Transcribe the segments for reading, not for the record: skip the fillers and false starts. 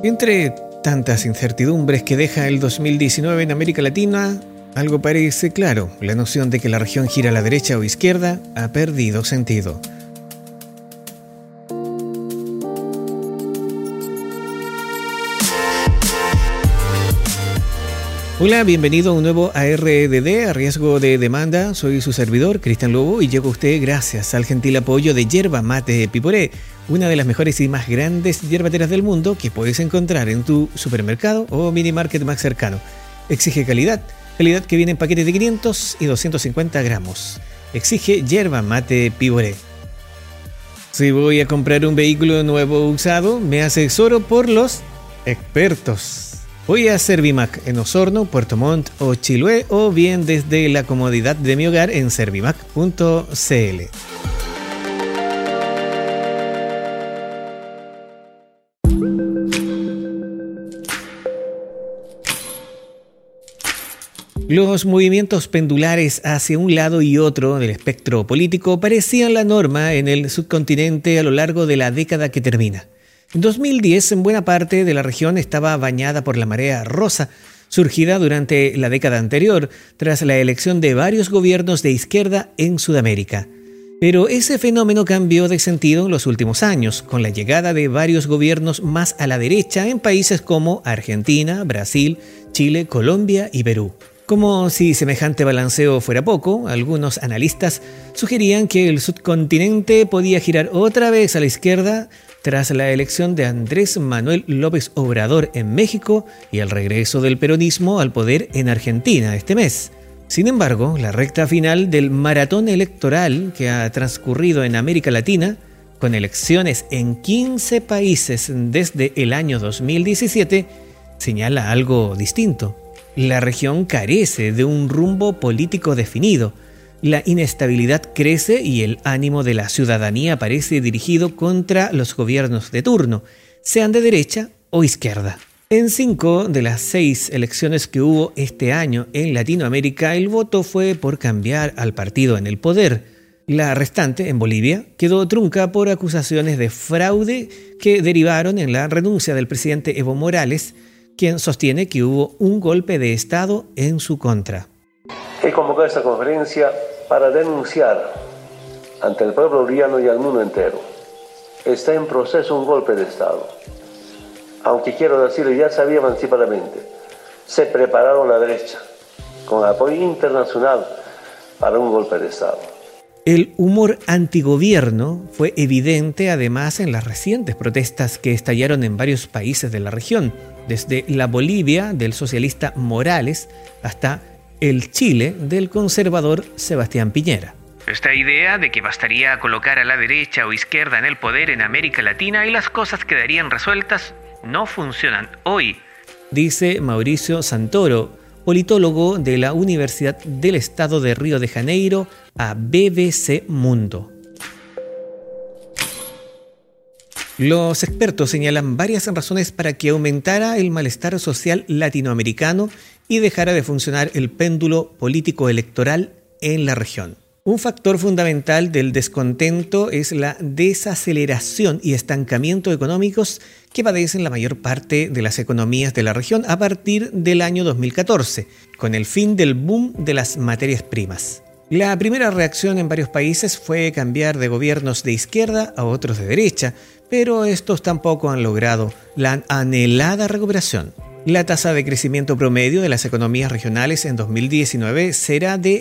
Entre tantas incertidumbres que deja el 2019 en América Latina, algo parece claro: la noción de que la región gira a la derecha o izquierda ha perdido sentido. Hola, bienvenido a un nuevo ARDD, a riesgo de demanda. Soy su servidor, Cristian Lobo, y llego a usted gracias al gentil apoyo de Yerba Mate Piporé, una de las mejores y más grandes yerbateras del mundo que puedes encontrar en tu supermercado o mini market más cercano. Exige calidad que viene en paquetes de 500 y 250 gramos. Exige Yerba Mate Piporé. Si voy a comprar un vehículo nuevo o usado, me asesoro por los expertos. Voy a Servimac en Osorno, Puerto Montt o Chiloé, o bien desde la comodidad de mi hogar en servimac.cl. Los movimientos pendulares hacia un lado y otro del espectro político parecían la norma en el subcontinente a lo largo de la década que termina. En 2010, en buena parte de la región estaba bañada por la marea rosa, surgida durante la década anterior, tras la elección de varios gobiernos de izquierda en Sudamérica. Pero ese fenómeno cambió de sentido en los últimos años, con la llegada de varios gobiernos más a la derecha en países como Argentina, Brasil, Chile, Colombia y Perú. Como si semejante balanceo fuera poco, algunos analistas sugerían que el subcontinente podía girar otra vez a la izquierda tras la elección de Andrés Manuel López Obrador en México y el regreso del peronismo al poder en Argentina este mes. Sin embargo, la recta final del maratón electoral que ha transcurrido en América Latina, con elecciones en 15 países desde el año 2017, señala algo distinto. La región carece de un rumbo político definido. La inestabilidad crece y el ánimo de la ciudadanía parece dirigido contra los gobiernos de turno, sean de derecha o izquierda. En 5 de las 6 elecciones que hubo este año en Latinoamérica, el voto fue por cambiar al partido en el poder. La restante, en Bolivia, quedó trunca por acusaciones de fraude que derivaron en la renuncia del presidente Evo Morales, quien sostiene que hubo un golpe de Estado en su contra. He convocado esta conferencia para denunciar ante el pueblo boliviano y al mundo entero. Está en proceso un golpe de Estado. Aunque quiero decirlo, ya sabía anticipadamente, se prepararon la derecha con apoyo internacional para un golpe de Estado. El humor antigobierno fue evidente además en las recientes protestas que estallaron en varios países de la región, desde la Bolivia del socialista Morales hasta el Chile del conservador Sebastián Piñera. Esta idea de que bastaría colocar a la derecha o izquierda en el poder en América Latina y las cosas quedarían resueltas no funcionan hoy, dice Mauricio Santoro, politólogo de la Universidad del Estado de Río de Janeiro, a BBC Mundo. Los expertos señalan varias razones para que aumentara el malestar social latinoamericano y dejara de funcionar el péndulo político-electoral en la región. Un factor fundamental del descontento es la desaceleración y estancamiento económicos que padecen la mayor parte de las economías de la región a partir del año 2014, con el fin del boom de las materias primas. La primera reacción en varios países fue cambiar de gobiernos de izquierda a otros de derecha, pero estos tampoco han logrado la anhelada recuperación. La tasa de crecimiento promedio de las economías regionales en 2019 será de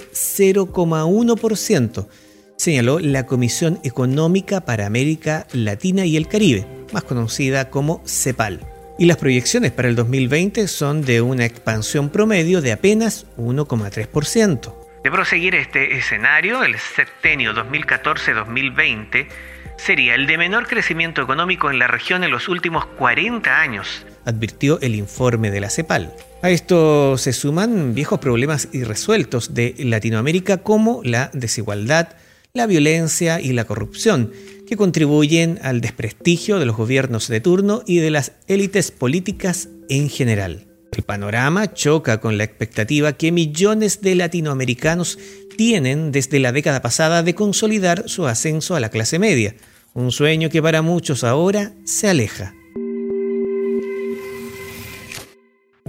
0,1%, señaló la Comisión Económica para América Latina y el Caribe, más conocida como CEPAL. Y las proyecciones para el 2020 son de una expansión promedio de apenas 1,3%. De proseguir este escenario, el septenio 2014-2020 sería el de menor crecimiento económico en la región en los últimos 40 años, advirtió el informe de la CEPAL. A esto se suman viejos problemas irresueltos de Latinoamérica como la desigualdad, la violencia y la corrupción, que contribuyen al desprestigio de los gobiernos de turno y de las élites políticas en general. El panorama choca con la expectativa que millones de latinoamericanos tienen desde la década pasada de consolidar su ascenso a la clase media, un sueño que para muchos ahora se aleja.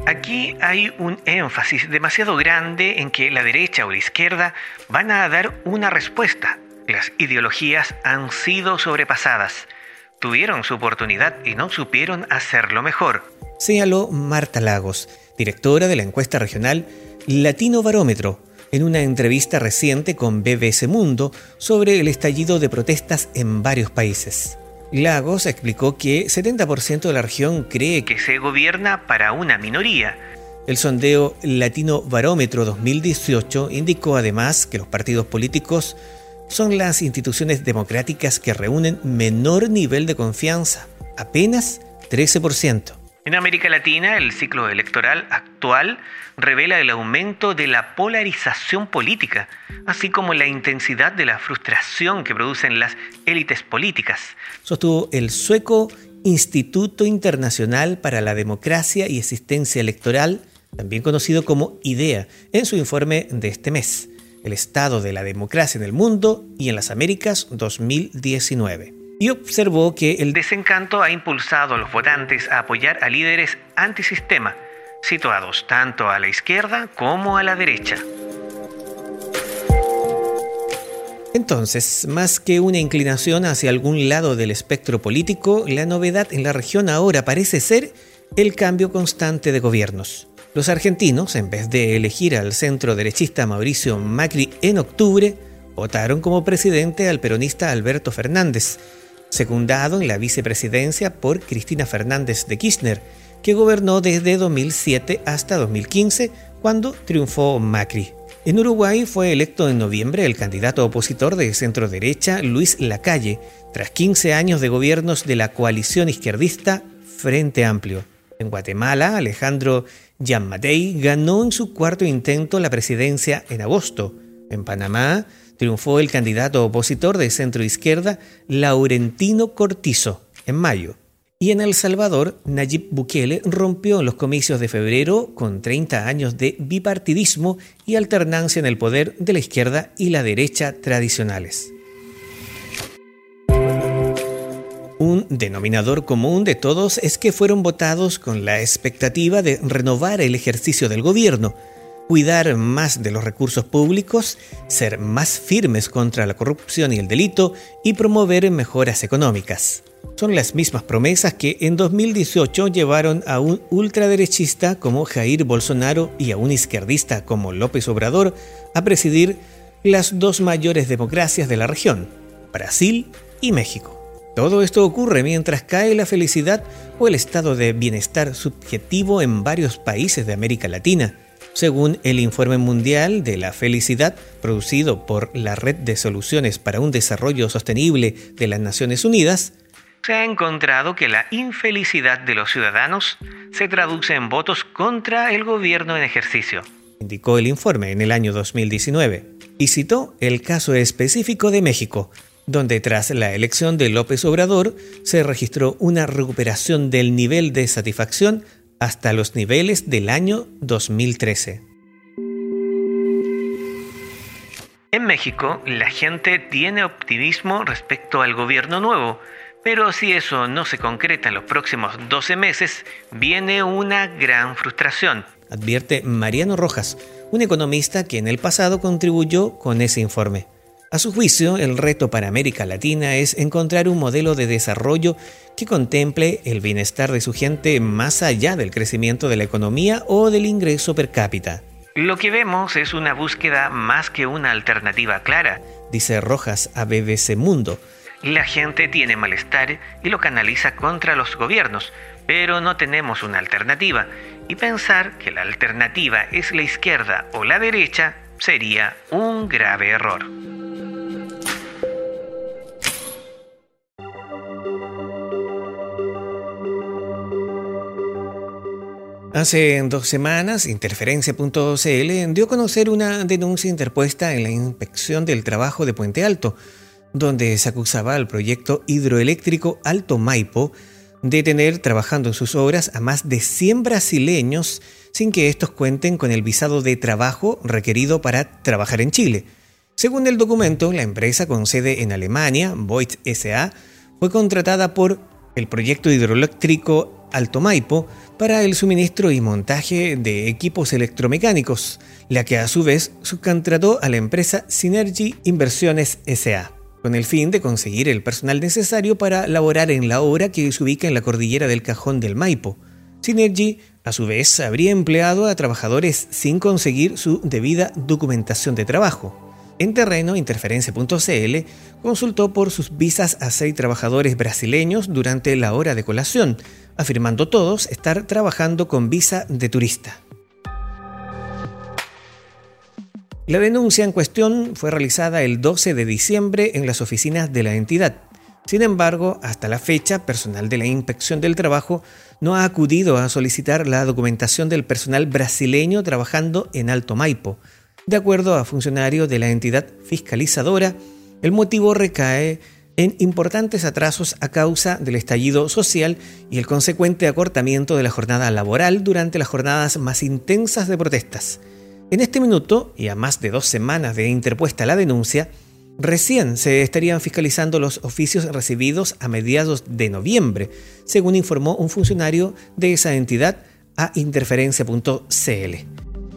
Aquí hay un énfasis demasiado grande en que la derecha o la izquierda van a dar una respuesta. Las ideologías han sido sobrepasadas. Tuvieron su oportunidad y no supieron hacerlo mejor, señaló Marta Lagos, directora de la encuesta regional Latino Barómetro, en una entrevista reciente con BBC Mundo sobre el estallido de protestas en varios países. Lagos explicó que 70% de la región cree que se gobierna para una minoría. El sondeo Latino Barómetro 2018 indicó además que los partidos políticos son las instituciones democráticas que reúnen menor nivel de confianza, apenas 13%. En América Latina, el ciclo electoral actual revela el aumento de la polarización política, así como la intensidad de la frustración que producen las élites políticas, sostuvo el sueco Instituto Internacional para la Democracia y Asistencia Electoral, también conocido como IDEA, en su informe de este mes, El estado de la democracia en el mundo y en las Américas 2019. Y observó que el desencanto ha impulsado a los votantes a apoyar a líderes antisistema, situados tanto a la izquierda como a la derecha. Entonces, más que una inclinación hacia algún lado del espectro político, la novedad en la región ahora parece ser el cambio constante de gobiernos. Los argentinos, en vez de elegir al centro derechista Mauricio Macri en octubre, votaron como presidente al peronista Alberto Fernández, secundado en la vicepresidencia por Cristina Fernández de Kirchner, que gobernó desde 2007 hasta 2015, cuando triunfó Macri. En Uruguay fue electo en noviembre el candidato opositor de centro-derecha Luis Lacalle, tras 15 años de gobiernos de la coalición izquierdista Frente Amplio. En Guatemala, Alejandro Giammattei ganó en su cuarto intento la presidencia en agosto. En Panamá, triunfó el candidato opositor de centro-izquierda Laurentino Cortizo en mayo. Y en El Salvador, Nayib Bukele rompió en los comicios de febrero con 30 años de bipartidismo y alternancia en el poder de la izquierda y la derecha tradicionales. Un denominador común de todos es que fueron votados con la expectativa de renovar el ejercicio del gobierno, cuidar más de los recursos públicos, ser más firmes contra la corrupción y el delito y promover mejoras económicas. Son las mismas promesas que en 2018 llevaron a un ultraderechista como Jair Bolsonaro y a un izquierdista como López Obrador a presidir las dos mayores democracias de la región, Brasil y México. Todo esto ocurre mientras cae la felicidad o el estado de bienestar subjetivo en varios países de América Latina. Según el Informe Mundial de la Felicidad, producido por la Red de Soluciones para un Desarrollo Sostenible de las Naciones Unidas, se ha encontrado que la infelicidad de los ciudadanos se traduce en votos contra el gobierno en ejercicio, indicó el informe en el año 2019, y citó el caso específico de México, donde tras la elección de López Obrador se registró una recuperación del nivel de satisfacción hasta los niveles del año 2013. En México, la gente tiene optimismo respecto al gobierno nuevo, pero si eso no se concreta en los próximos 12 meses, viene una gran frustración, advierte Mariano Rojas, un economista que en el pasado contribuyó con ese informe. A su juicio, el reto para América Latina es encontrar un modelo de desarrollo que contemple el bienestar de su gente más allá del crecimiento de la economía o del ingreso per cápita. Lo que vemos es una búsqueda más que una alternativa clara, dice Rojas a BBC Mundo. La gente tiene malestar y lo canaliza contra los gobiernos, pero no tenemos una alternativa, y pensar que la alternativa es la izquierda o la derecha sería un grave error. Hace 2 semanas, Interferencia.cl dio a conocer una denuncia interpuesta en la Inspección del Trabajo de Puente Alto, donde se acusaba al proyecto hidroeléctrico Alto Maipo de tener trabajando en sus obras a más de 100 brasileños sin que estos cuenten con el visado de trabajo requerido para trabajar en Chile. Según el documento, la empresa con sede en Alemania, Voith S.A., fue contratada por el proyecto hidroeléctrico Alto Maipo para el suministro y montaje de equipos electromecánicos, la que a su vez subcontrató a la empresa Synergy Inversiones S.A., con el fin de conseguir el personal necesario para laborar en la obra que se ubica en la cordillera del Cajón del Maipo. Synergy, a su vez, habría empleado a trabajadores sin conseguir su debida documentación de trabajo. En terreno, Interferencia.cl consultó por sus visas a 6 trabajadores brasileños durante la hora de colación, afirmando todos estar trabajando con visa de turista. La denuncia en cuestión fue realizada el 12 de diciembre en las oficinas de la entidad. Sin embargo, hasta la fecha, personal de la Inspección del Trabajo no ha acudido a solicitar la documentación del personal brasileño trabajando en Alto Maipo. De acuerdo a funcionarios de la entidad fiscalizadora, el motivo recae en importantes atrasos a causa del estallido social y el consecuente acortamiento de la jornada laboral durante las jornadas más intensas de protestas. En este minuto, y a más de 2 semanas de interpuesta la denuncia, recién se estarían fiscalizando los oficios recibidos a mediados de noviembre, según informó un funcionario de esa entidad a Interferencia.cl.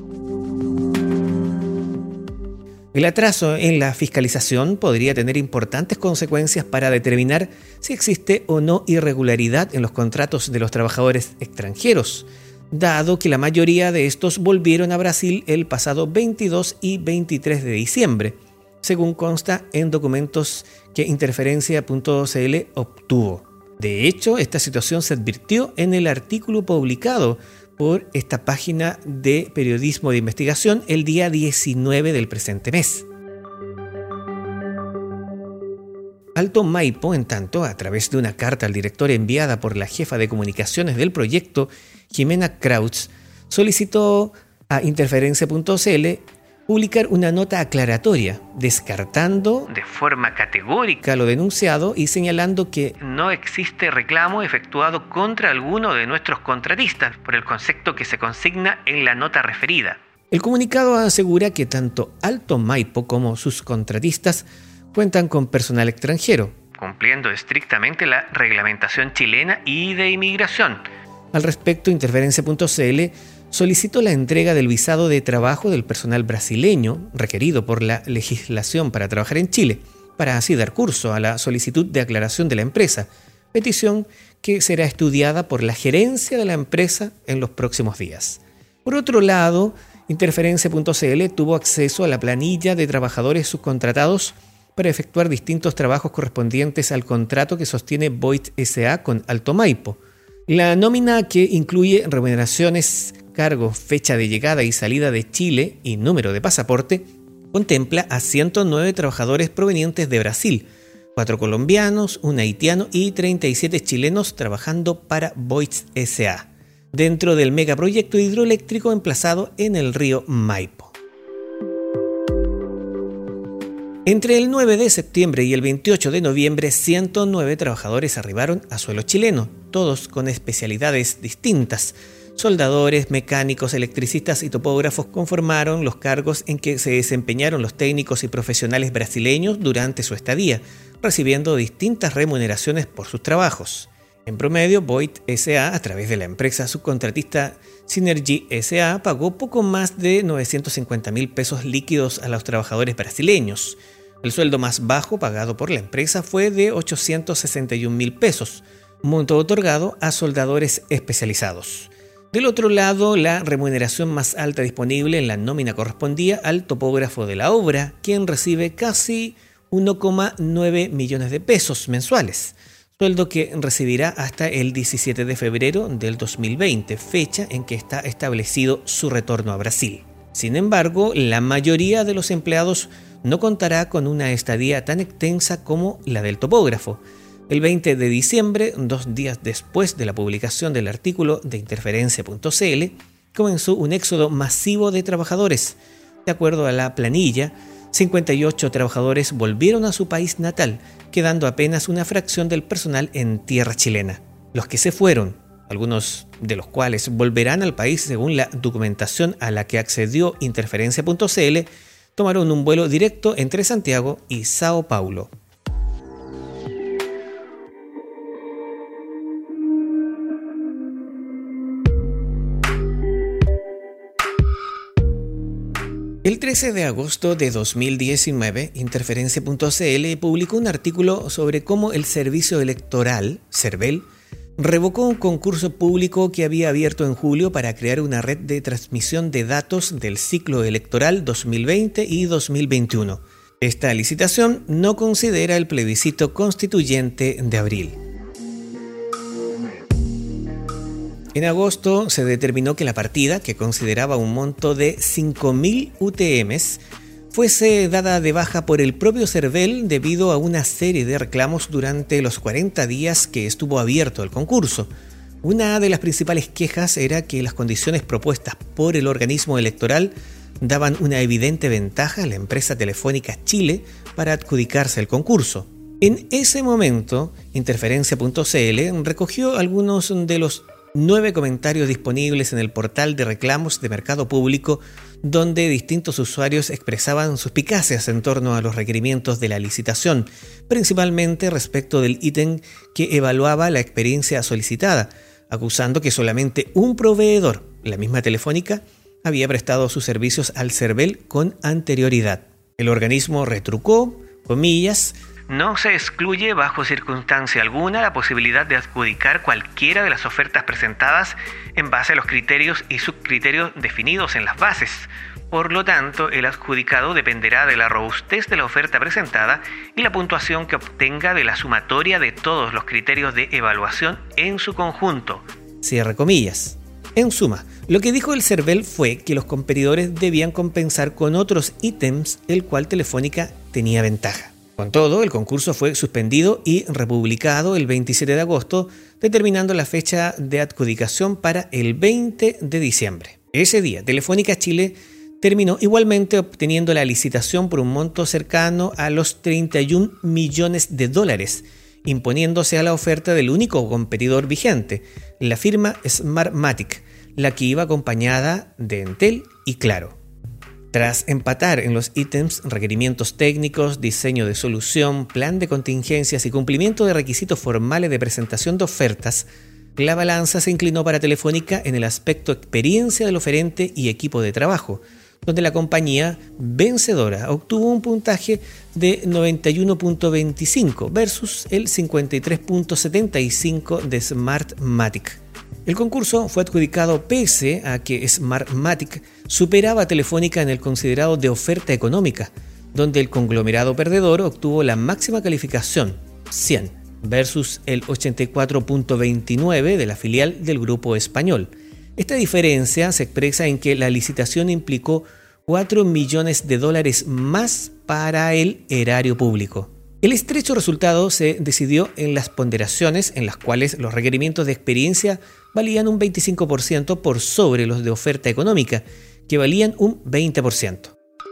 El atraso en la fiscalización podría tener importantes consecuencias para determinar si existe o no irregularidad en los contratos de los trabajadores extranjeros, dado que la mayoría de estos volvieron a Brasil el pasado 22 y 23 de diciembre, según consta en documentos que Interferencia.cl obtuvo. De hecho, esta situación se advirtió en el artículo publicado por esta página de periodismo de investigación el día 19 del presente mes. Alto Maipo, en tanto, a través de una carta al director enviada por la jefa de comunicaciones del proyecto, Jimena Krautz, solicitó a Interferencia.cl publicar una nota aclaratoria, descartando de forma categórica lo denunciado y señalando que no existe reclamo efectuado contra alguno de nuestros contratistas por el concepto que se consigna en la nota referida. El comunicado asegura que tanto Alto Maipo como sus contratistas cuentan con personal extranjero, cumpliendo estrictamente la reglamentación chilena y de inmigración. Al respecto, Interferencia.cl solicitó la entrega del visado de trabajo del personal brasileño requerido por la legislación para trabajar en Chile, para así dar curso a la solicitud de aclaración de la empresa, petición que será estudiada por la gerencia de la empresa en los próximos días. Por otro lado, Interferencia.cl tuvo acceso a la planilla de trabajadores subcontratados para efectuar distintos trabajos correspondientes al contrato que sostiene Voith S.A. con Alto Maipo. La nómina, que incluye remuneraciones, cargos, fecha de llegada y salida de Chile y número de pasaporte, contempla a 109 trabajadores provenientes de Brasil, 4 colombianos, 1 haitiano y 37 chilenos trabajando para Voith S.A., dentro del megaproyecto hidroeléctrico emplazado en el río Maipo. Entre el 9 de septiembre y el 28 de noviembre, 109 trabajadores arribaron a suelo chileno, todos con especialidades distintas. Soldadores, mecánicos, electricistas y topógrafos conformaron los cargos en que se desempeñaron los técnicos y profesionales brasileños durante su estadía, recibiendo distintas remuneraciones por sus trabajos. En promedio, Voith S.A., a través de la empresa subcontratista Synergy S.A., pagó poco más de 950.000 pesos líquidos a los trabajadores brasileños. El sueldo más bajo pagado por la empresa fue de 861.000 pesos, monto otorgado a soldadores especializados. Del otro lado, la remuneración más alta disponible en la nómina correspondía al topógrafo de la obra, quien recibe casi 1,9 millones de pesos mensuales, sueldo que recibirá hasta el 17 de febrero del 2020, fecha en que está establecido su retorno a Brasil. Sin embargo, la mayoría de los empleados no contará con una estadía tan extensa como la del topógrafo. El 20 de diciembre, 2 días después de la publicación del artículo de Interferencia.cl, comenzó un éxodo masivo de trabajadores. De acuerdo a la planilla, 58 trabajadores volvieron a su país natal, quedando apenas una fracción del personal en tierra chilena. Los que se fueron, algunos de los cuales volverán al país según la documentación a la que accedió Interferencia.cl, tomaron un vuelo directo entre Santiago y Sao Paulo. El 13 de agosto de 2019, Interferencia.cl publicó un artículo sobre cómo el Servicio Electoral, CERVEL, revocó un concurso público que había abierto en julio para crear una red de transmisión de datos del ciclo electoral 2020 y 2021. Esta licitación no considera el plebiscito constituyente de abril. En agosto se determinó que la partida, que consideraba un monto de 5.000 UTMs, fuese dada de baja por el propio CERVEL debido a una serie de reclamos durante los 40 días que estuvo abierto el concurso. Una de las principales quejas era que las condiciones propuestas por el organismo electoral daban una evidente ventaja a la empresa Telefónica Chile para adjudicarse el concurso. En ese momento, Interferencia.cl recogió algunos de los 9 comentarios disponibles en el portal de reclamos de mercado público, donde distintos usuarios expresaban suspicacias en torno a los requerimientos de la licitación, principalmente respecto del ítem que evaluaba la experiencia solicitada, acusando que solamente un proveedor, la misma Telefónica, había prestado sus servicios al CERVEL con anterioridad. El organismo retrucó, comillas, no se excluye bajo circunstancia alguna la posibilidad de adjudicar cualquiera de las ofertas presentadas en base a los criterios y subcriterios definidos en las bases. Por lo tanto, el adjudicado dependerá de la robustez de la oferta presentada y la puntuación que obtenga de la sumatoria de todos los criterios de evaluación en su conjunto. Cierre comillas. En suma, lo que dijo el CERVEL fue que los competidores debían compensar con otros ítems el cual Telefónica tenía ventaja. Con todo, el concurso fue suspendido y republicado el 27 de agosto, determinando la fecha de adjudicación para el 20 de diciembre. Ese día, Telefónica Chile terminó igualmente obteniendo la licitación por un monto cercano a los $31 millones, imponiéndose a la oferta del único competidor vigente, la firma Smartmatic, la que iba acompañada de Entel y Claro. Tras empatar en los ítems requerimientos técnicos, diseño de solución, plan de contingencias y cumplimiento de requisitos formales de presentación de ofertas, la balanza se inclinó para Telefónica en el aspecto experiencia del oferente y equipo de trabajo, donde la compañía vencedora obtuvo un puntaje de 91.25 versus el 53.75 de Smartmatic. El concurso fue adjudicado pese a que Smartmatic superaba a Telefónica en el considerado de oferta económica, donde el conglomerado perdedor obtuvo la máxima calificación, 100, versus el 84.29 de la filial del grupo español. Esta diferencia se expresa en que la licitación implicó $4 millones más para el erario público. El estrecho resultado se decidió en las ponderaciones en las cuales los requerimientos de experiencia valían un 25% por sobre los de oferta económica, que valían un 20%.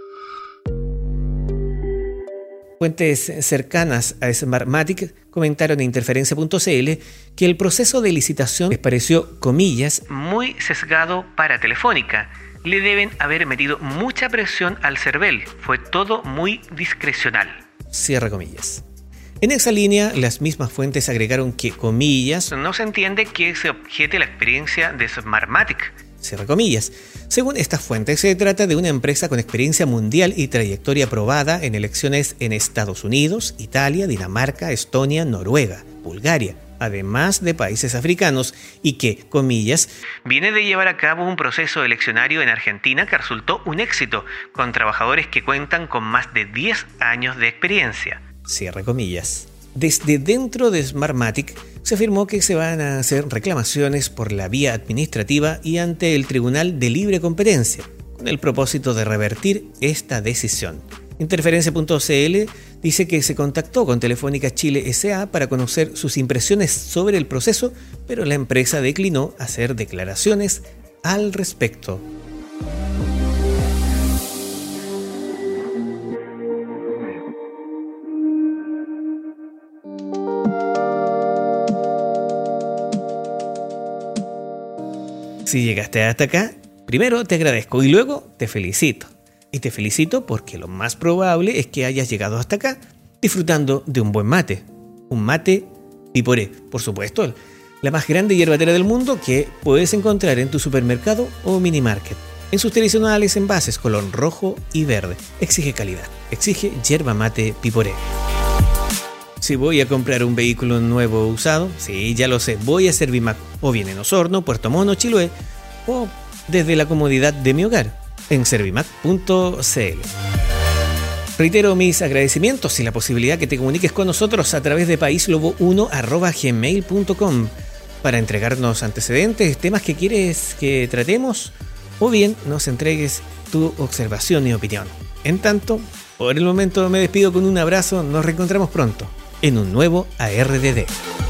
Fuentes cercanas a Smartmatic comentaron en Interferencia.cl que el proceso de licitación les pareció, comillas, muy sesgado para Telefónica. Le deben haber metido mucha presión al CERVEL. Fue todo muy discrecional. Cierra comillas. En esa línea, las mismas fuentes agregaron que, comillas, no se entiende que se objete la experiencia de Smartmatic. Cierra comillas. Según estas fuentes, se trata de una empresa con experiencia mundial y trayectoria probada en elecciones en Estados Unidos, Italia, Dinamarca, Estonia, Noruega, Bulgaria, además de países africanos, y que, comillas, viene de llevar a cabo un proceso eleccionario en Argentina que resultó un éxito, con trabajadores que cuentan con más de 10 años de experiencia. Cierre comillas. Desde dentro de Smartmatic se afirmó que se van a hacer reclamaciones por la vía administrativa y ante el Tribunal de Libre Competencia, con el propósito de revertir esta decisión. Interferencia.cl dice que se contactó con Telefónica Chile S.A. para conocer sus impresiones sobre el proceso, pero la empresa declinó hacer declaraciones al respecto. Si llegaste hasta acá, primero te agradezco y luego te felicito. Y te felicito porque lo más probable es que hayas llegado hasta acá disfrutando de un buen mate. Un mate Piporé, por supuesto, la más grande yerbatera del mundo que puedes encontrar en tu supermercado o mini market. en sus tradicionales envases color rojo y verde. Exige calidad. Exige yerba mate Piporé. Si voy a comprar un vehículo nuevo o usado, sí, ya lo sé, voy a Servimac, o bien en Osorno, Puerto Montt, Chiloé, o desde la comodidad de mi hogar, en servimac.cl. Reitero mis agradecimientos y la posibilidad que te comuniques con nosotros a través de paislobo1@gmail.com para entregarnos antecedentes, temas que quieres que tratemos, o bien nos entregues tu observación y opinión. En tanto, por el momento me despido con un abrazo, nos reencontramos pronto en un nuevo ARDD.